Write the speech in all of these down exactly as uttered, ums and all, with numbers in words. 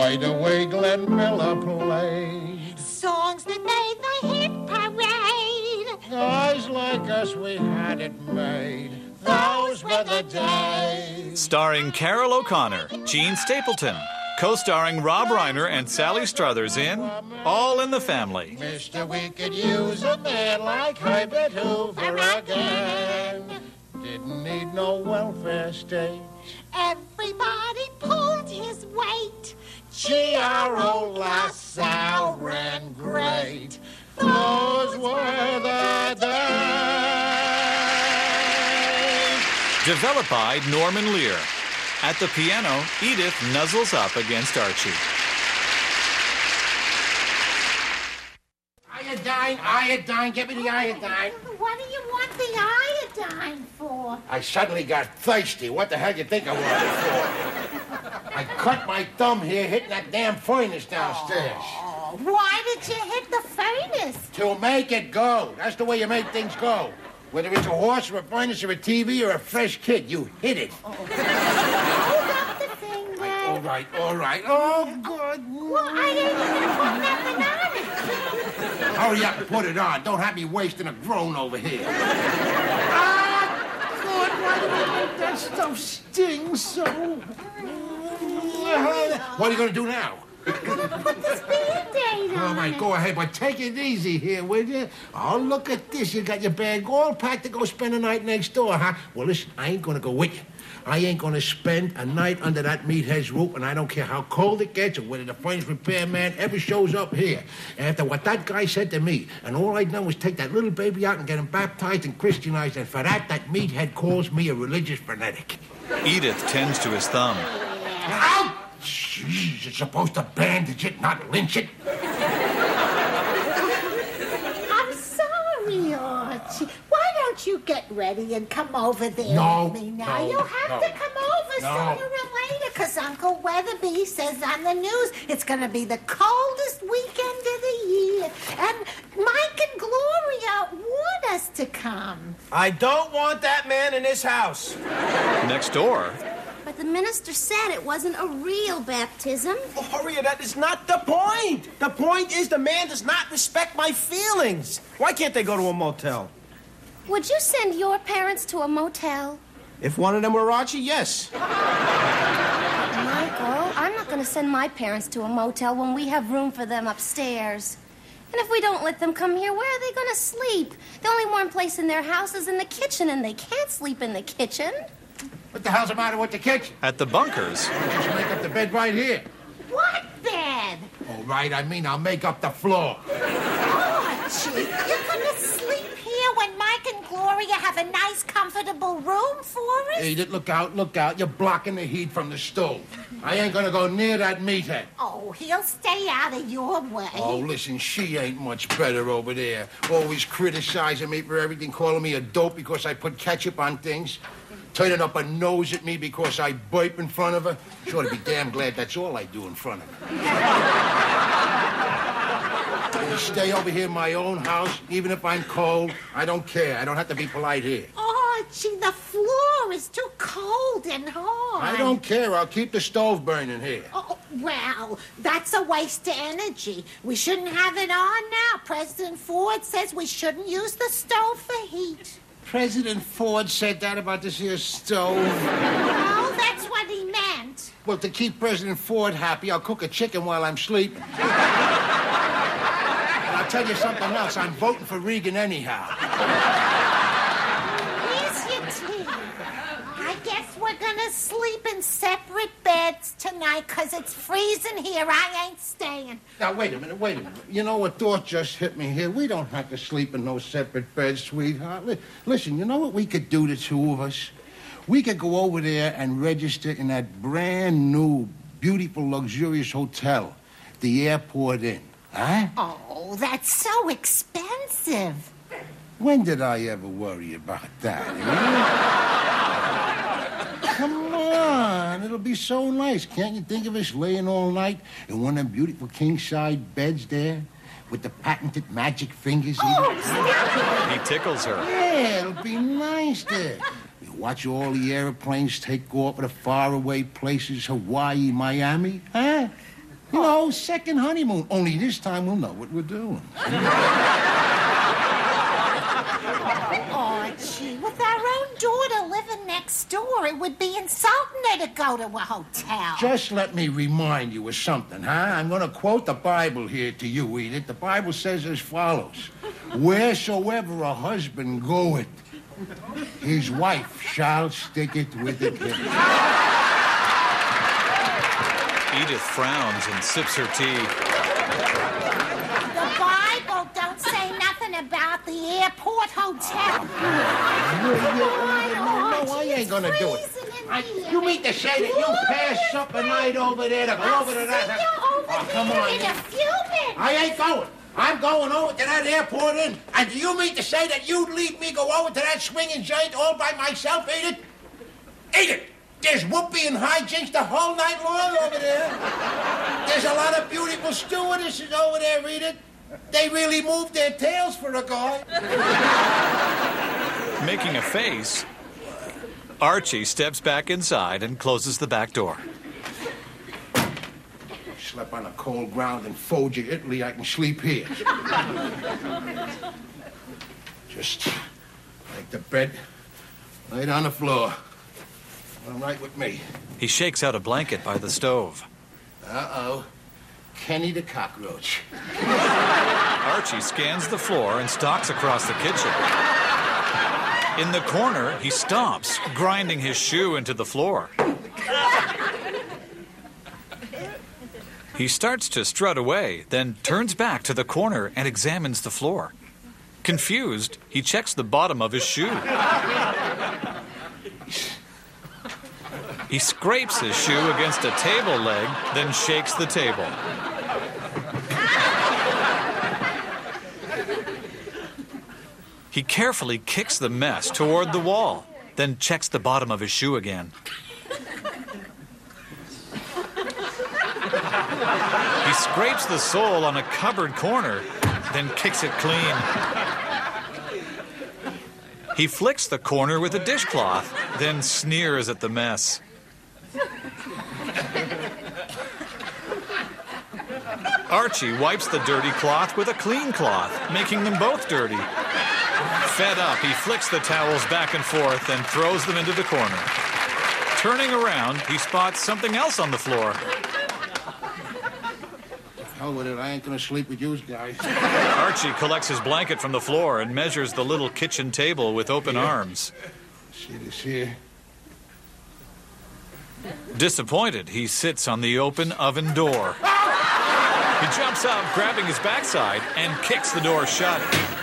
By the way Glenn Miller played songs that made the hit parade. Guys like us, we had it made. Those were the days. Starring Carol O'Connor, Gene Stapleton, co-starring Rob Reiner and Sally Struthers in All in the Family. Mister, we could use a man like Herbert Hoover again. Didn't need no welfare state. Everybody pulled his weight. Gee, our old LaSalle ran great. Those were the days. Developed by Norman Lear. At the piano, Edith nuzzles up against Archie. Iodine, iodine, give me the iodine. What do you want the iodine for? I suddenly got thirsty. What the hell do you think I wanted it for? I cut my thumb here hitting that damn furnace downstairs. Oh, why did you hit the furnace? To make it go. That's the way you make things go. Whether it's a horse or a furnace or a T V or a fresh kid, you hit it. Oh. Hold up the finger. All right, all right. Oh, good. Well, I didn't even put nothing on it. Hurry up and put it on. Don't have me wasting a groan over here. Ah, good. Why do I make that stuff sting so? What are you going to do now? I'm gonna put this Band-Aid on All right, it. go ahead, but take it easy here, will you? Oh, look at this. You got your bag all packed to go spend the night next door, huh? Well, listen, I ain't gonna go with you. I ain't gonna spend a night under that meathead's roof, and I don't care how cold it gets or whether the furnace repairman ever shows up here. After what that guy said to me, and all I'd done was take that little baby out and get him baptized and Christianized, and for that, that meathead calls me a religious fanatic. Edith tends to his thumb. Out! Jeez, you're supposed to bandage it, not lynch it. I'm sorry, Archie. Why don't you get ready and come over there No, with me now? no, You'll have no. to come over No. sooner or later, because Uncle Weatherby says on the news it's going to be the coldest weekend of the year. And Mike and Gloria want us to come. I don't want that man in this house. Next door, But the minister said it wasn't a real baptism. Oh, Maria, that is not the point. The point is the man does not respect my feelings. Why can't they go to a motel? Would you send your parents to a motel? If one of them were Archie, yes. Michael, I'm not going to send my parents to a motel when we have room for them upstairs. And if we don't let them come here, where are they going to sleep? The only warm place in their house is in the kitchen, and they can't sleep in the kitchen. What the hell's the matter with the kitchen? at the bunkers, Just make up the bed right here. What bed? All right, I mean, I'll make up the floor. Archie, you're going to sleep here when Mike and Gloria have a nice, comfortable room for us? Edith, look out, look out. You're blocking the heat from the stove. I ain't gonna go near that meathead. Oh, he'll stay out of your way. Oh, listen, she ain't much better over there. Always criticizing me for everything, calling me a dope because I put ketchup on things. Turning up a nose at me because I burp in front of her. She ought to be damn glad that's all I do in front of her. I stay over here in my own house, even if I'm cold. I don't care. I don't have to be polite here. Archie, the floor is too cold and hard. I don't care. I'll keep the stove burning here. Oh, well, that's a waste of energy. We shouldn't have it on now. President Ford says we shouldn't use the stove for heat. President Ford said that about this here stove. Oh, that's what he meant. Well, to keep President Ford happy, I'll cook a chicken while I'm sleeping. And I'll tell you something else. I'm voting for Reagan anyhow. Here's your tea. I guess we're gonna sleep in separate beds tonight because it's freezing here. I ain't staying. Now, wait a minute, wait a minute. You know, a thought just hit me here. We don't have to sleep in no separate beds, sweetheart. Li- Listen, you know what we could do, the two of us? We could go over there and register in that brand new, beautiful, luxurious hotel, the Airport Inn. Huh? Oh, that's so expensive. When did I ever worry about that, eh? Come on, it'll be so nice. Can't you think of us laying all night in one of them beautiful king-side beds there with the patented magic fingers? Oh, even? stop he tickles her. Yeah, it'll be nice there. You watch all the airplanes take off to the faraway places, Hawaii, Miami, huh? You know, second honeymoon. Only this time we'll know what we're doing. Oh, gee, with our own daughter living next door, it would be insulting her to go to a hotel. Just let me remind you of something, huh? I'm going to quote the Bible here to you, Edith. The Bible says as follows. Wheresoever a husband goeth, his wife shall stick it with the kid. Edith frowns and sips her tea. The Bible don't say nothing about the airport hotel. No, no, no, I ain't gonna do it. I, you mean to say that you pass supper night over there to go I'll over to see that? you over Oh, come there on. in a few minutes. I ain't going. I'm going over to that airport inn. And do you mean to say that you'd leave me go over to that swinging joint all by myself, Edith? Edith! There's whoopee and hijinks the whole night long over there. There's a lot of beautiful stewardesses over there, Edith. They really move their tails for a guy. Making a face, Archie steps back inside and closes the back door. Slept on the cold ground in Foggia, Italy. I can sleep here. Just take the bed, lay it on the floor. All right with me. He shakes out a blanket by the stove. Uh-oh. Kenny the cockroach. Archie scans the floor and stalks across the kitchen. In the corner, he stomps, grinding his shoe into the floor. He starts to strut away, then turns back to the corner and examines the floor. Confused, he checks the bottom of his shoe. He scrapes his shoe against a table leg, then shakes the table. He carefully kicks the mess toward the wall, then checks the bottom of his shoe again. He scrapes the sole on a cupboard corner, then kicks it clean. He flicks the corner with a dishcloth, then sneers at the mess. Archie wipes the dirty cloth with a clean cloth, making them both dirty. Fed up, he flicks the towels back and forth and throws them into the corner. Turning around, he spots something else on the floor. Hell with it, I ain't gonna sleep with you guys. Archie collects his blanket from the floor and measures the little kitchen table with open Yeah. arms. See this here? Disappointed, he sits on the open oven door. He jumps up, grabbing his backside, and kicks the door shut.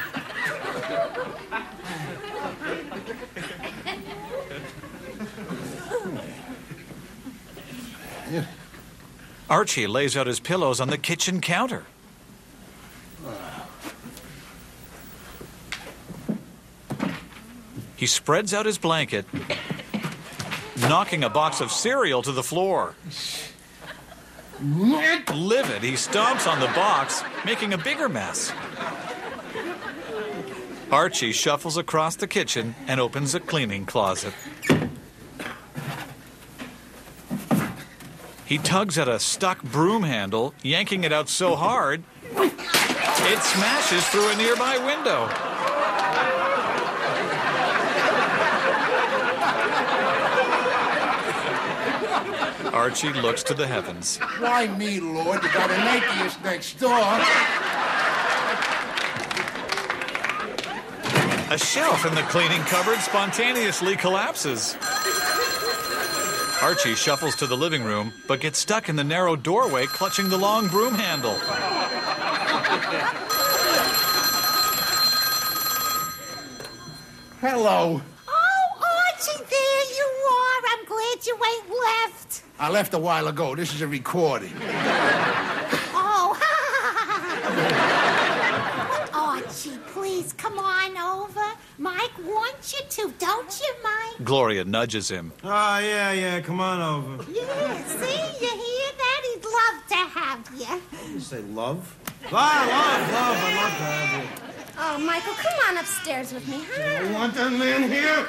Yeah. Archie lays out his pillows on the kitchen counter. He spreads out his blanket, knocking a box of cereal to the floor. Livid, he stomps on the box, making a bigger mess. Archie shuffles across the kitchen and opens a cleaning closet. He tugs at a stuck broom handle, yanking it out so hard, it smashes through a nearby window. Archie looks to the heavens. Why me, Lord? You got an atheist next door. A shelf in the cleaning cupboard spontaneously collapses. Archie shuffles to the living room, but gets stuck in the narrow doorway clutching the long broom handle. Hello. Oh, Archie, there you are. I'm glad you ain't left. I left a while ago. This is a recording. Oh, Archie, please come on over. Mike wants you to, don't you, Mike? Gloria nudges him. Oh, yeah, yeah, come on over. Yeah, see, you hear that? He'd love to have you. You say love? Love, love, love, I'd love to have you. Oh, Michael, come on upstairs with me, huh? You want that man here?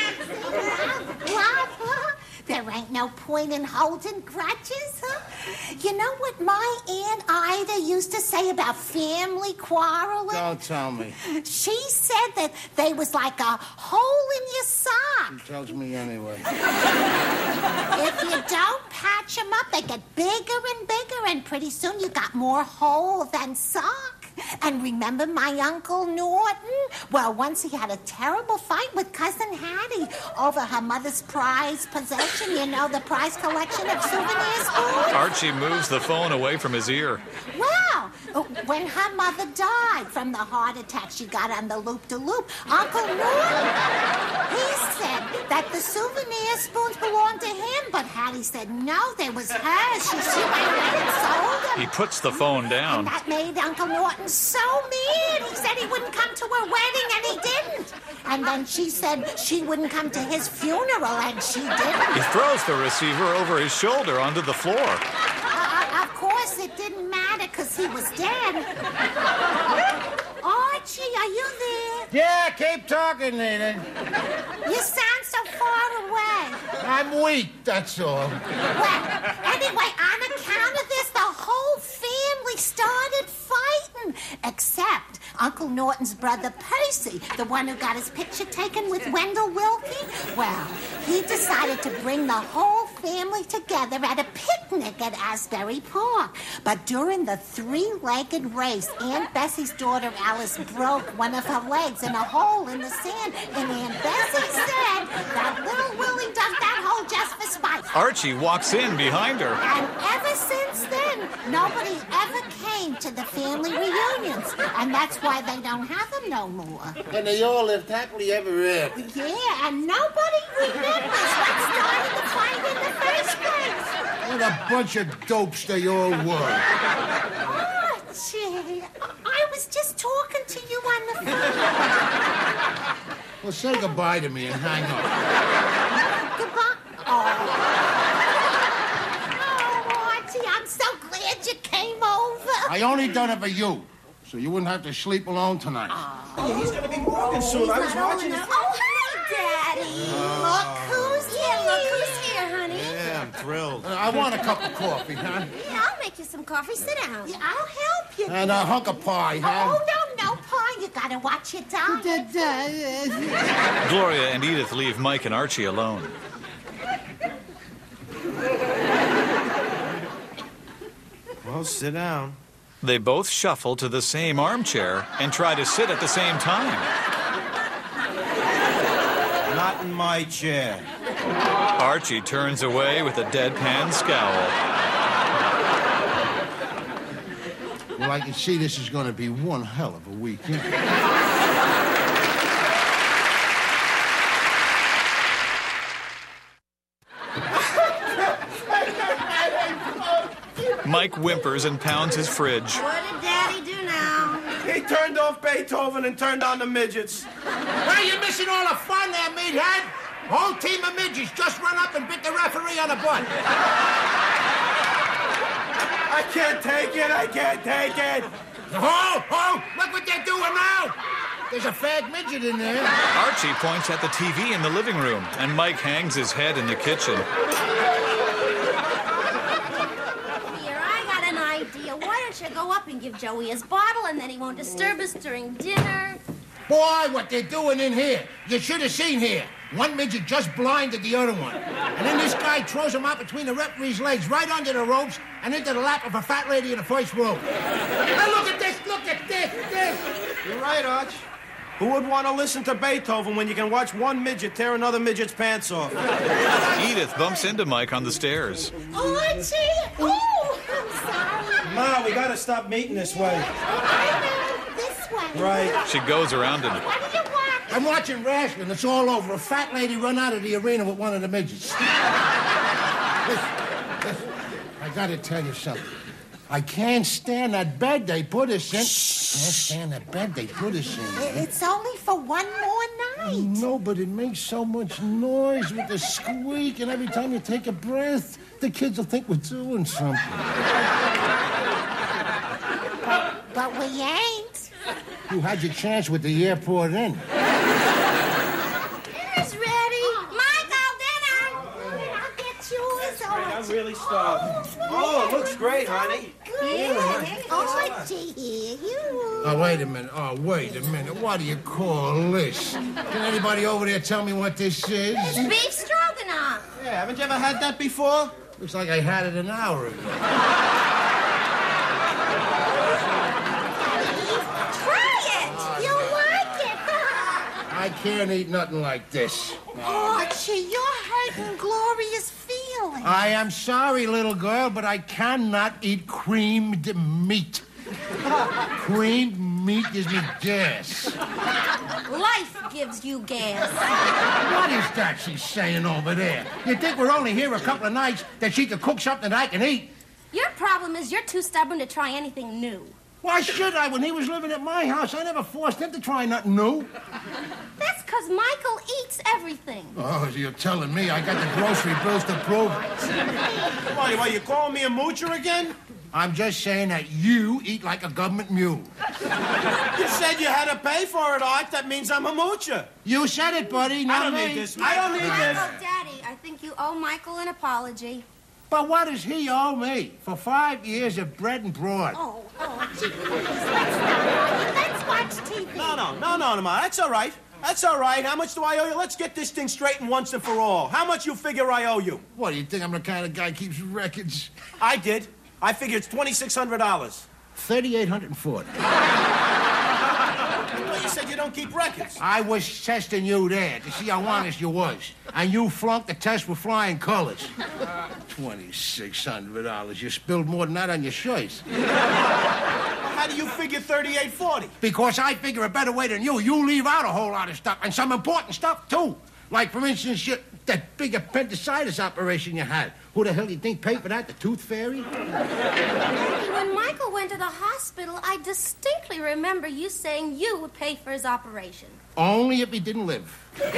Love, love, huh? There ain't no point in holding grudges, huh? You know what my Aunt Ida used to say about family quarreling? Don't tell me. She said that they was like a hole in your sock. She tells me anyway. If you don't patch them up, they get bigger and bigger, and pretty soon you got more hole than sock. And remember my Uncle Norton? Well, once he had a terrible fight with Cousin Hattie over her mother's prized possession, you know, the prize collection of souvenir spoons. Archie moves the phone away from his ear. Well, when her mother died from the heart attack she got on the loop-de-loop, Uncle Norton, he said that the souvenir spoons belonged to him, but Hattie said no, they was hers. She, she went ahead and sold them. He puts the phone down. And that made Uncle Norton so mad. He said he wouldn't come to her wedding, and he didn't. And then she said she wouldn't come to his funeral, and she didn't. He throws the receiver over his shoulder onto the floor. Uh, of course, it didn't matter because he was dead. Archie, are you there? Yeah, keep talking, Nina. You sound so far away. I'm weak, that's all. Well, anyway, on account of this, the whole family started fighting. Except Uncle Norton's brother Percy, the one who got his picture taken with Wendell Wilkie. Well, he decided to bring the whole family together at a picnic at Asbury Park. But during the three-legged race, Aunt Bessie's daughter Alice broke one of her legs in a hole in the sand. And Aunt Bessie said that little Willie dug that hole just for spite. Archie walks in behind her. And ever since then, nobody ever came to the family reunions. And that's why they don't have them no more. And they all lived happily ever after. Yeah, and nobody remembers what started the fight in the first place. What a bunch of dopes they all were. Archie, I was just talking to you on the phone. Well, say goodbye to me and hang up. Goodbye. Oh. Oh, Archie, I'm so glad you came over. I only done it for you, so you wouldn't have to sleep alone tonight. Oh, he's gonna be walking soon. I was watching him. Oh, hi, Daddy. Look who's Yeah, here. look who's here, honey. Yeah, I'm thrilled. Uh, I want a cup of coffee, huh? Yeah, I'll make you some coffee. Sit down. Yeah, I'll help you. And a hunk of pie, huh? Oh, no, no, Pa. You gotta watch your diet. Gloria and Edith leave Mike and Archie alone. Well, sit down. They both shuffle to the same armchair and try to sit at the same time. Not in my chair. Archie turns away with a deadpan scowl. Well, I can see this is going to be one hell of a weekend. Mike whimpers and pounds his fridge. What did Daddy do now? He turned off Beethoven and turned on the midgets. Why, you missing all the fun there, meathead? Whole team of midgets just run up and bit the referee on the butt. I can't take it. I can't take it. Oh, oh, look what they're doing now. There's a fag midget in there. Archie points at the T V in the living room, and Mike hangs his head in the kitchen. Here, I got an idea. Why don't you go up and give Joey his bottle, and then he won't disturb us during dinner? Boy, what they're doing in here. You should have seen here. One midget just blinded the other one. And then this guy throws him out between the referee's legs, right under the ropes, and into the lap of a fat lady in the first row. Now look at this, look at this, this. You're right, Arch. Who would want to listen to Beethoven when you can watch one midget tear another midget's pants off? Edith bumps into Mike on the stairs. Archie! Oh, I'm sorry. Ma, we gotta stop meeting this way. I know. This way. Right. She goes around him. What are you watching? I'm watching wrestling. It's all over. A fat lady run out of the arena with one of the midgets. Listen, listen. I gotta tell you something. I can't stand that bed they put us in. Can't stand that bed they put us in. It's only for one more night. No, but it makes so much noise with the squeak, and every time you take a breath, the kids will think we're doing something. But, but we ain't. You had your chance with the airport in. Dinner's ready. Michael, dinner! I'll get yours. I'm really starving. Oh, it looks great, honey. Good. Archie here, you. Oh, wait a minute. Oh, wait a minute. What do you call this? Can anybody over there tell me what this is? Beef stroganoff. Yeah, haven't you ever had that before? Looks like I had it an hour ago. Try it. You'll like it. I can't eat nothing like this. Archie, you're hurting Gloria's feelings. I am sorry, little girl, but I cannot eat creamed meat. Creamed meat gives me gas. Life gives you gas. What is that she's saying over there? You think we're only here a couple of nights that she could cook something that I can eat? Your problem is you're too stubborn to try anything new. Why should I? When he was living at my house, I never forced him to try nothing new. That's because Michael eats everything. Oh, so you're telling me I got the grocery bills to prove it. Why, why, you calling me a moocher again? I'm just saying that you eat like a government mule. You said you had to pay for it, Art. That means I'm a moocher. You said it, buddy, I not don't me. need this. I don't need this. Oh, Daddy, I think you owe Michael an apology. But what does he owe me? For five years of bread and broad. Oh, Archie, please, let's not. Let's watch T V. No, no, no, no, no, Ma. That's all right. That's all right. How much do I owe you? Let's get this thing straightened once and for all. How much you figure I owe you? What, do you think I'm the kind of guy who keeps records? I did. I figure it's twenty-six hundred dollars. thirty-eight hundred forty. Well, you said you don't keep records. I was testing you there to see how honest you was. And you flunked the test with flying colors. twenty-six hundred dollars. You spilled more than that on your shirts. How do you figure thirty-eight forty? Because I figure a better way than you. You leave out a whole lot of stuff, and some important stuff, too. Like, for instance, you, that big appendicitis operation you had. Who the hell do you think paid for that? The tooth fairy? When Michael went to the hospital, I distinctly remember you saying you would pay for his operation. Only if he didn't live. Where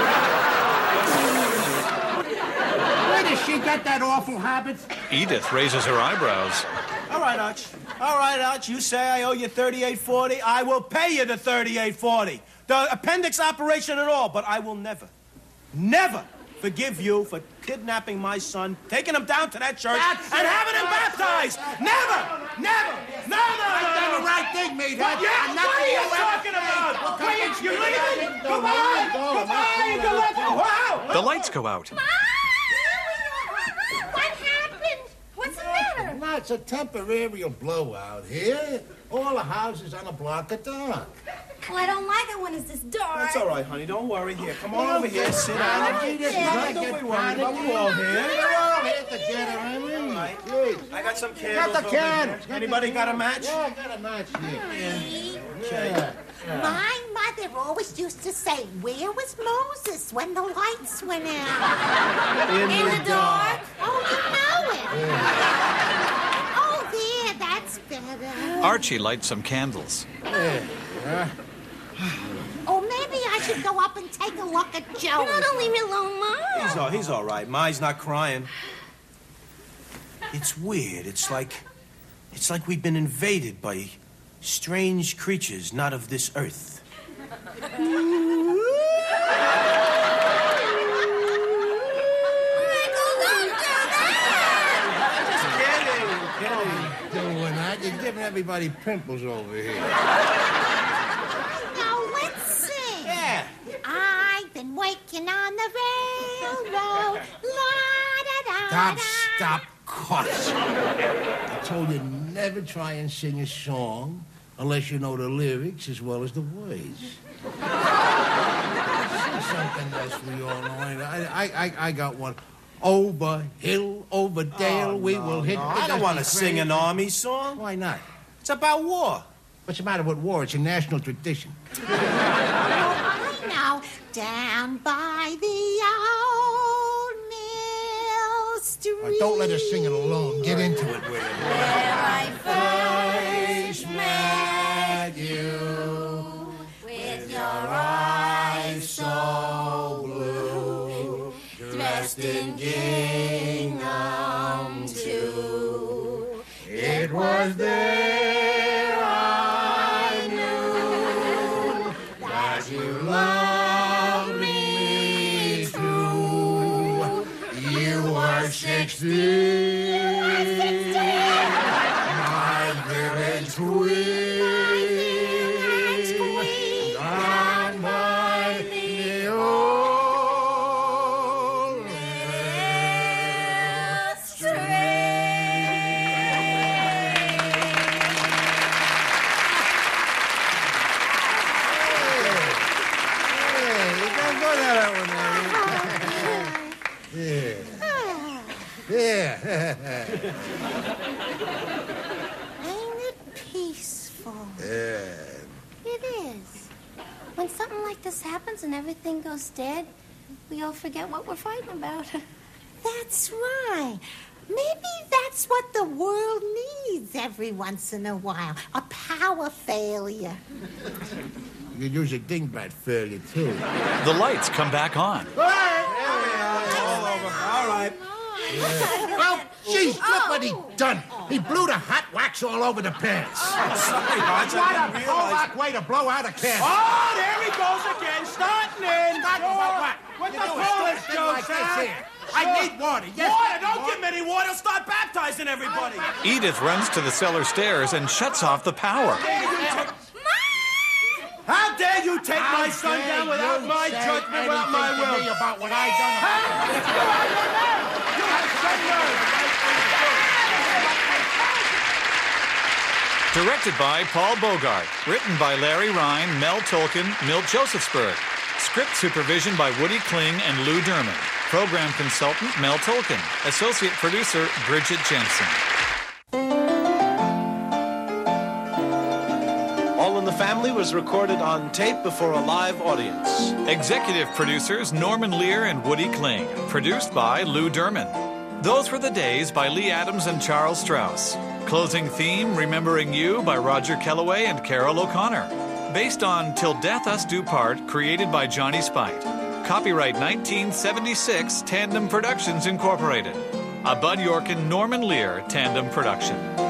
does she get that awful habit? Edith raises her eyebrows. All right, Arch. All right, Arch. You say I owe you thirty-eight forty. I will pay you the thirty-eight forty. The appendix operation and all, but I will never, never forgive you for kidnapping my son, taking him down to that church, That's and it. having him baptized. Never, never, no, no, no, I've done no. the right thing, meathead. Yeah, I'm what not are you gonna talking about? Well, Wait, you leaving? Go, Goodbye, go, go, goodbye, go, go, goodbye. Wow. The lights go out. What happened? What's the matter? No, it's a temporary blowout here. All the houses on the block are dark. Well, I don't like it when it's this dark. That's all right, honey. Don't worry. Here, come on over here. Sit down. Panicky, this Yeah. might Don't get be worried about panicky. we're all here. We're all here together, I mean. right. Jeez. I got some Got candles the over candles. here. Anybody got a match? Yeah, I got a match here. Yeah. My mother always used to say, where was Moses when the lights went out? In, In the dark. Oh, you know it. Oh, there, that's better. Archie lights some candles. Or maybe I should go up and take a look at Joey. No, don't leave me alone, He's Mom. all, he's all right. Ma's not crying. It's weird. It's like, it's like we've been invaded by strange creatures not of this earth. Just kidding, kidding. Doing that, you're giving everybody pimples over here. Now let's sing. Yeah. I've been working on the railroad. La-da-da-da. Stop, stop, cut. I told you never try and sing a song unless you know the lyrics as well as the words. Sing something else we all know. I, I, I, I got one. Over hill, over dale, Oh, we no, will hit no, the I don't want to dusty sing an grave. army song. Why not? It's about war. What's the matter with war? It's a national tradition. I know. Down by the old mill street. All right, don't let us sing it alone. Get into it with it. Where I first met you with your eyes so blue, dressed in gingham too. It was there I knew that you loved me true. You were sixteen. Ain't it peaceful? Yeah. It is. When something like this happens and everything goes dead, we all forget what we're fighting about. That's right. Maybe that's what the world needs every once in a while. A power failure. You could use a dingbat failure, too. The lights come back on. All over. All right. Well, geez, look what he done. He blew the hot wax all over the pants. Sorry, Hodge. What I a didn't realize. Pollock way to blow out a can. Oh, there he goes again, starting in. Starting what, what? What You the do a Polish stupid thing jokes, like this huh? here. I need water. Yes, Water, don't water. give him any water. Start baptizing everybody. Edith runs to the cellar stairs and shuts off the power. How dare you take How my son dare down without you my say judgment, without my anything to will? me about what I done? Directed by Paul Bogart. Written by Larry Ryan, Mel Tolkien, Milt Josephsberg. Script supervision by Woody Kling and Lou Derman. Program consultant Mel Tolkien. Associate producer Bridget Jensen. All in the Family was recorded on tape before a live audience. Executive producers Norman Lear and Woody Kling. Produced by Lou Derman. Those Were the Days by Lee Adams and Charles Strauss. Closing theme Remembering You by Roger Kellaway and Carol O'Connor. Based on Till Death Us Do Part, created by Johnny Spite. Copyright nineteen seventy-six, Tandem Productions Incorporated. A Bud Yorkin, Norman Lear tandem production.